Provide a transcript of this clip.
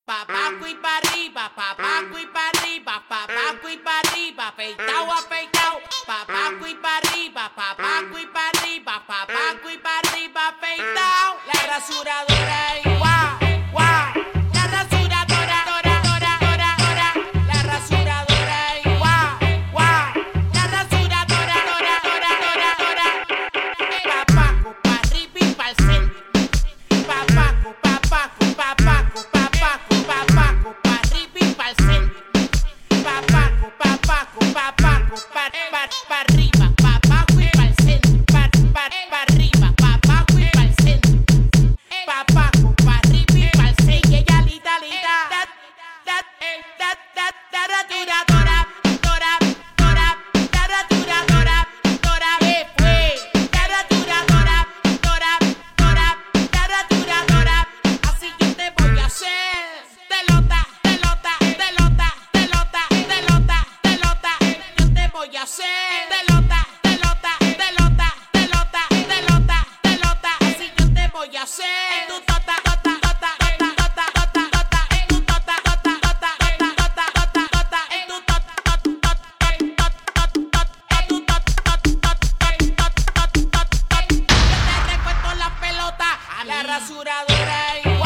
Papaco y pa' arriba, papaco y pa' arriba, papaco y pa' arriba, afeitao, afeitao. Papaco y pa' arriba, papaco y pa' arriba, papaco y pa' arriba, afeitao. La rasuradora ahí, guau, guau. La rasuradora, dora, dora, dora, dora. La rasuradora ahí, guau, guau. La rasuradora, dora, dora, dora, dora. Papaco pa' arriba y pa'l centro. Papaco, papaco, papaco, papaco, papaco, pa' arriba y pa'l centro. Papaco, papaco, papaco, pa' arriba, papaco y pa'l centro. Pa' arriba, papaco y pa'l centro. Papaco, pa' arriba y pa'l centro. Y ella lita, lita. Dora, dora, dora, dora, dora, dora, dora, ¿qué fue? Dora, dora, dora, dora, dora, dora, dora. Así yo te voy a hacer. Telota, telota, telota, telota, telota, telota. Yo te voy a hacer. Telota, telota, telota, telota, telota, telota. Así yo te voy a hacer. Tu tota, tota, tota, tota, tota, tota, tota. Tu tota, tota, tota, tota, tota, tota, tota. Tu tota, tota, tota, tu tota, tota, tota, tota. Yo te recuesto la pelota a la rasuradora ahí.